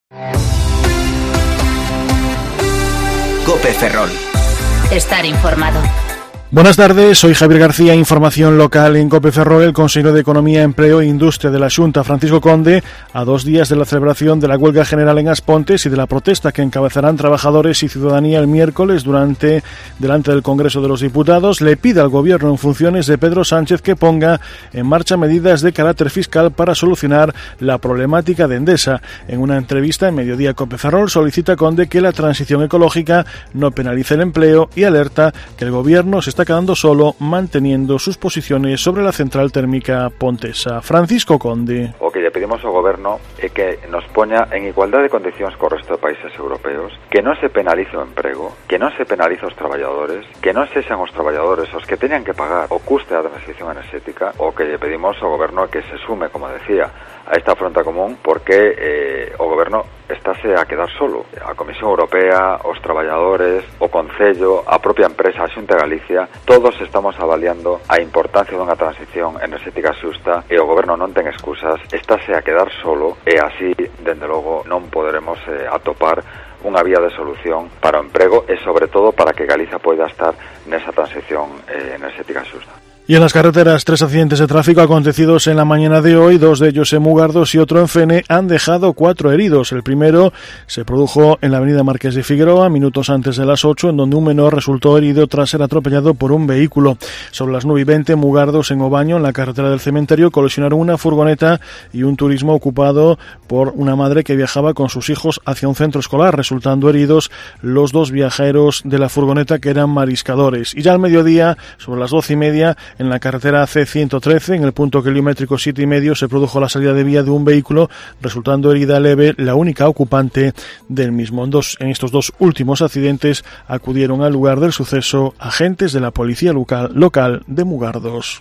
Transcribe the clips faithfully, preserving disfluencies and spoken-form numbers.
COPE Ferrol. Estar informado. Buenas tardes, soy Javier García, información local en COPE Ferrol. El consejero de Economía, Empleo e Industria de la Xunta, Francisco Conde, a dos días de la celebración de la huelga general en As Pontes y de la protesta que encabezarán trabajadores y ciudadanía el miércoles durante delante del Congreso de los Diputados, le pide al Gobierno en funciones de Pedro Sánchez que ponga en marcha medidas de carácter fiscal para solucionar la problemática de Endesa. En una entrevista en Mediodía COPE Ferrol solicita Conde que la transición ecológica no penalice el empleo y alerta que el Gobierno se está quedando solo manteniendo sus posiciones sobre la central térmica pontesa. Francisco Conde. O que lle pedimos ao Goberno é que nos poña en igualdade de condicións co resto de países europeos, que non se penalice o emprego, que non se penalice os traballadores, que non sexan os traballadores os que teñan que pagar o custe da transición enerxética. O que lle pedimos ao Goberno é que se sume, como decía, a esta fronta común, porque eh, o Goberno estáse a quedar solo. A Comisión Europea, os traballadores, o Concello, a propia empresa, a Xunta de Galicia, todos estamos avaliando a importancia dunha transición enerxética xusta e o Goberno non ten excusas, estáse a quedar solo e así, dende logo, non poderemos eh, atopar unha vía de solución para o emprego e, sobre todo, para que Galicia poida estar nesa transición eh, enerxética xusta. Y en las carreteras, tres accidentes de tráfico acontecidos en la mañana de hoy, dos de ellos en Mugardos y otro en Fene, han dejado cuatro heridos. El primero se produjo en la avenida Marqués de Figueroa, minutos antes de las ocho, en donde un menor resultó herido tras ser atropellado por un vehículo. Sobre las nueve y veinte, en Mugardos, en Obaño, en la carretera del Cementerio, colisionaron una furgoneta y un turismo ocupado por una madre que viajaba con sus hijos hacia un centro escolar, resultando heridos los dos viajeros de la furgoneta, que eran mariscadores. Y ya al mediodía, sobre las doce y media, en la carretera C ciento trece, en el punto kilométrico siete y medio, se produjo la salida de vía de un vehículo, resultando herida leve la única ocupante del mismo. En, dos, en estos dos últimos accidentes acudieron al lugar del suceso agentes de la policía local, local de Mugardos.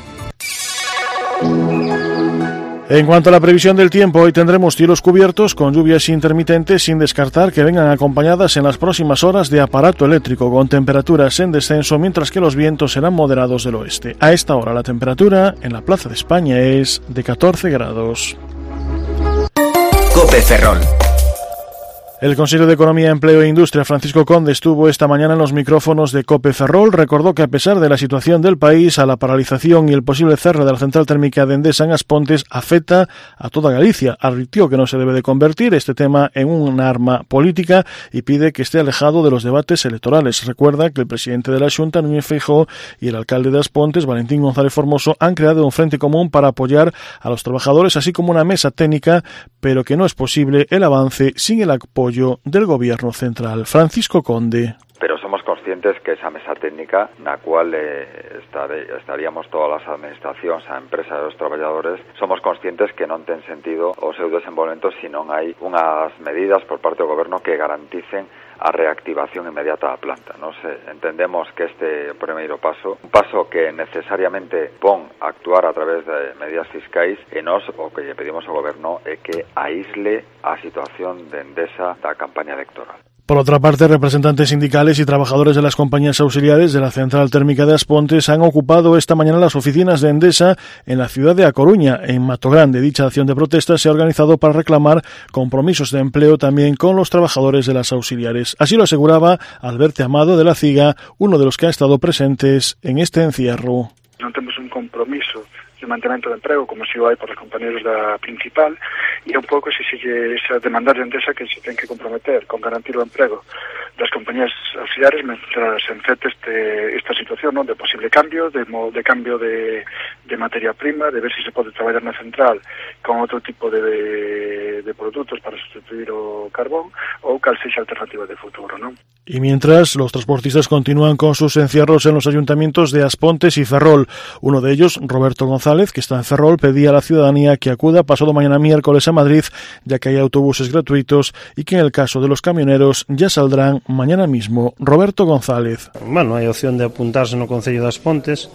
En cuanto a la previsión del tiempo, hoy tendremos cielos cubiertos con lluvias intermitentes, sin descartar que vengan acompañadas en las próximas horas de aparato eléctrico, con temperaturas en descenso, mientras que los vientos serán moderados del oeste. A esta hora la temperatura en la Plaza de España es de catorce grados. COPE Ferrol. El consejero de Economía, Empleo e Industria, Francisco Conde, estuvo esta mañana en los micrófonos de COPE Ferrol. Recordó que a pesar de la situación del país, a la paralización y el posible cierre de la central térmica de Endesa en As Pontes afecta a toda Galicia. Advirtió que no se debe de convertir este tema en un arma política y pide que esté alejado de los debates electorales. Recuerda que el presidente de la Xunta, Núñez Feijóo, y el alcalde de As Pontes, Valentín González Formoso, han creado un frente común para apoyar a los trabajadores, así como una mesa técnica, pero que no es posible el avance sin el apoyo del Gobierno central. Francisco Conde. Pero somos conscientes que esa mesa técnica na cual eh, estare, estaríamos todas as administracións, a empresa e os traballadores, somos conscientes que non ten sentido o seu desenvolvemento se non hai unhas medidas por parte do Goberno que garanticen a reactivación inmediata da planta. Nos entendemos que este primeiro paso, un paso que necesariamente pon a actuar a través de medidas fiscais, e nos o que lle pedimos ao Goberno é que aísle a situación de Endesa da campaña electoral. Por otra parte, representantes sindicales y trabajadores de las compañías auxiliares de la central térmica de As Pontes han ocupado esta mañana las oficinas de Endesa en la ciudad de A Coruña, en Matogrande. Dicha acción de protesta se ha organizado para reclamar compromisos de empleo también con los trabajadores de las auxiliares. Así lo aseguraba Alberto Amado de la CIGA, uno de los que ha estado presentes en este encierro. Non temos un compromiso de mantemento de emprego como se o hai por os compañeros da principal, e un pouco se se esa demandar de Endesa que se ten que comprometer con garantir o emprego das compañías auxiliares mentras se enfrente este, esta situación, ¿no?, de posible cambio, de, de cambio de, de materia prima, de ver se se pode traballar na central con outro tipo de, de, de produtos para sustituir o carbón, ou cal sexa alternativa de futuro, ¿no? Y mientras, los transportistas continúan con sus encierros en los ayuntamientos de As Pontes y Ferrol. Uno de ellos, Roberto González, que está en Ferrol, pedía a la ciudadanía que acuda pasado mañana miércoles a Madrid, ya que hay autobuses gratuitos y que en el caso de los camioneros ya saldrán mañana mismo. Roberto González. Bueno, hai opción de apuntarse no Concello das Pontes,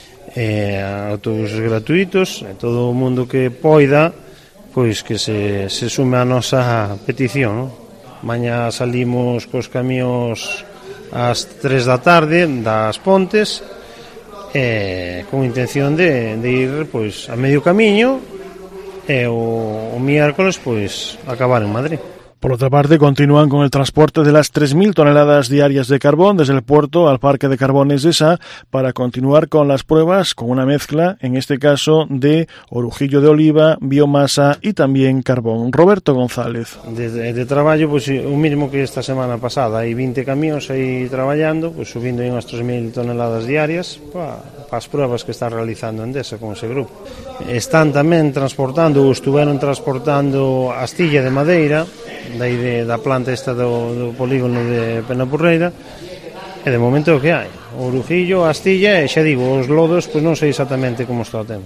eh, autobuses gratuitos, e todo o mundo que poida, pois que se, se sume a nosa petición, non? Mañá salimos cos camións ás tres da tarde das Pontes, eh, con intención de, de ir pois a medio camiño e o, o miércoles pois acabar en Madrid. Por otra parte, continúan con el transporte de las tres mil toneladas diarias de carbón desde el puerto al parque de carbones de Sá para continuar con las pruebas con una mezcla, en este caso, de orujillo de oliva, biomasa y también carbón. Roberto González. De, de, de traballo, pois, o mismo que esta semana pasada, hai vinte camións aí traballando, pois, subindo unhas tres mil toneladas diarias para pa as pruebas que está realizando Endesa con ese grupo. Están tamén transportando, ou estuveron transportando astilla de madeira, dai de, da planta esta do, do polígono de Penapurreira, e de momento o que hai, o orujillo, a astilla e xa digo, os lodos, pois non sei exactamente como está o tema.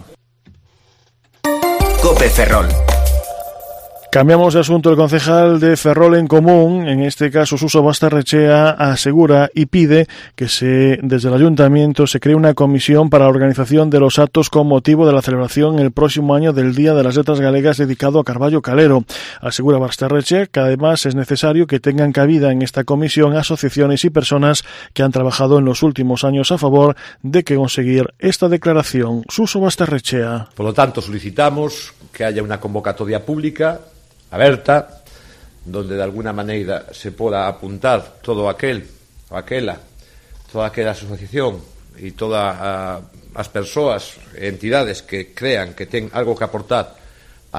Cope Ferrol. Cambiamos de asunto. El concejal de Ferrol en Común, en este caso Suso Bastarrechea, asegura y pide que se desde el ayuntamiento se cree una comisión para la organización de los actos con motivo de la celebración el próximo año del Día de las Letras Galegas dedicado a Carballo Calero. Asegura Bastarrechea que además es necesario que tengan cabida en esta comisión asociaciones y personas que han trabajado en los últimos años a favor de que conseguir esta declaración. Suso Bastarrechea. Por lo tanto, solicitamos que haya una convocatoria pública aberta, donde de alguna maneira se poda apuntar todo aquel ou aquela, toda aquela asociación e todas as persoas e entidades que crean que ten algo que aportar a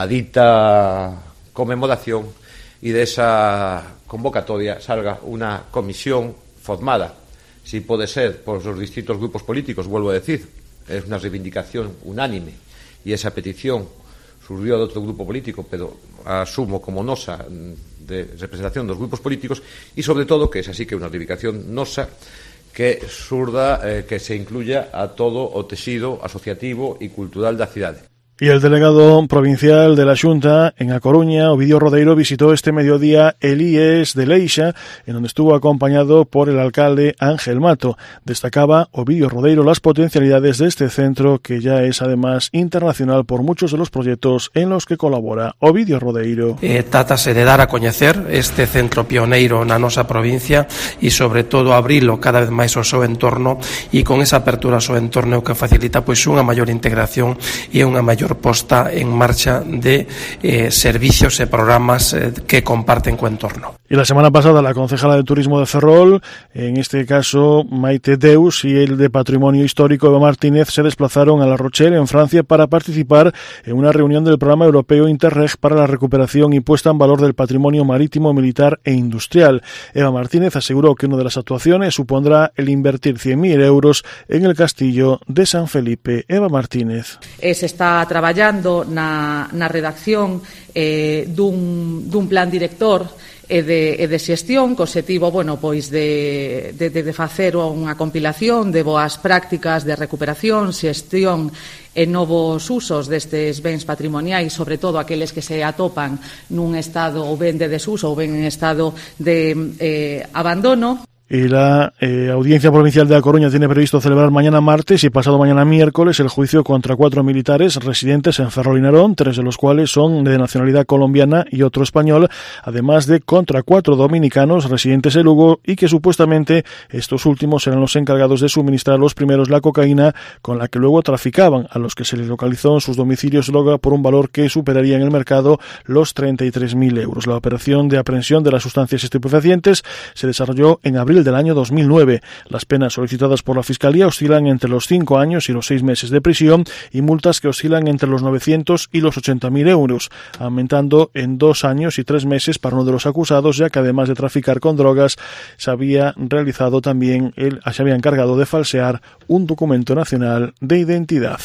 dita conmemoración, e desa convocatoria salga unha comisión formada, si pode ser por os distintos grupos políticos, vuelvo a decir, é unha reivindicación unánime, e esa petición surgió de outro grupo político, pero asumo como nosa de representación dos grupos políticos, e sobre todo que es así que unha reivindicación nosa que surda, eh, que se incluya a todo o texido asociativo e cultural da cidade. Y el delegado provincial de la Xunta en A Coruña, Ovidio Rodeiro, visitó este mediodía el I E S de Leixa, en donde estuvo acompañado por el alcalde Ángel Mato. Destacaba Ovidio Rodeiro las potencialidades de este centro, que ya es además internacional por muchos de los proyectos en los que colabora. Ovidio Rodeiro. Eh, trátase de dar a coñecer este centro pioneiro na nosa provincia e, sobre todo, abrilo cada vez máis ao seu entorno, e con esa apertura ao seu entorno que facilita pois unha maior integración e unha maior posta en marcha de eh, servicios e programas eh, que comparten co entorno. Y la semana pasada la concejala de Turismo de Ferrol, en este caso Maite Deus, y el de Patrimonio Histórico Eva Martínez se desplazaron a La Rochelle, en Francia, para participar en una reunión del programa europeo Interreg para la recuperación y puesta en valor del patrimonio marítimo, militar e industrial. Eva Martínez aseguró que una de las actuaciones supondrá el invertir cien mil euros en el castillo de San Felipe. Eva Martínez. Eh, se está traballando na, na redacción eh, dun, dun plan director e de, e de xestión, co obxectivo, bueno, pois de, de, de facer unha compilación de boas prácticas de recuperación, xestión e novos usos destes bens patrimoniais, sobre todo aqueles que se atopan nun estado ou ben de desuso ou ben en estado de eh, abandono. Y la eh, Audiencia Provincial de A Coruña tiene previsto celebrar mañana martes y pasado mañana miércoles el juicio contra cuatro militares residentes en Ferrol y Narón, tres de los cuales son de nacionalidad colombiana y otro español, además de contra cuatro dominicanos residentes en Lugo, y que supuestamente estos últimos eran los encargados de suministrar a los primeros la cocaína con la que luego traficaban, a los que se les localizó en sus domicilios Loga por un valor que superaría en el mercado los treinta y tres mil euros. La operación de aprehensión de las sustancias estupefacientes se desarrolló en abril del año dos mil nueve. Las penas solicitadas por la Fiscalía oscilan entre los cinco años y los seis meses de prisión, y multas que oscilan entre los novecientos y los ochenta mil euros, aumentando en dos años y tres meses para uno de los acusados, ya que además de traficar con drogas, se había realizado también, el, se había encargado de falsear un documento nacional de identidad.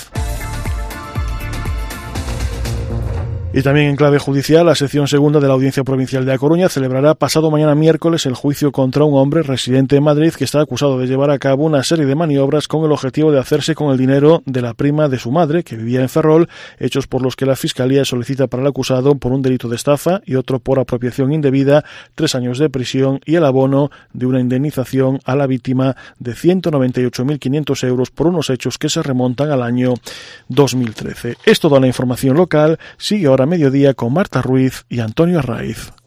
Y también en clave judicial, la sección segunda de la Audiencia Provincial de A Coruña celebrará pasado mañana miércoles el juicio contra un hombre residente en Madrid que está acusado de llevar a cabo una serie de maniobras con el objetivo de hacerse con el dinero de la prima de su madre, que vivía en Ferrol, hechos por los que la Fiscalía solicita para el acusado por un delito de estafa y otro por apropiación indebida, tres años de prisión y el abono de una indemnización a la víctima de ciento noventa y ocho mil quinientos euros por unos hechos que se remontan al año dos mil trece. Es toda la información local. Sigue ahora a mediodía con Marta Ruiz y Antonio Arraiz.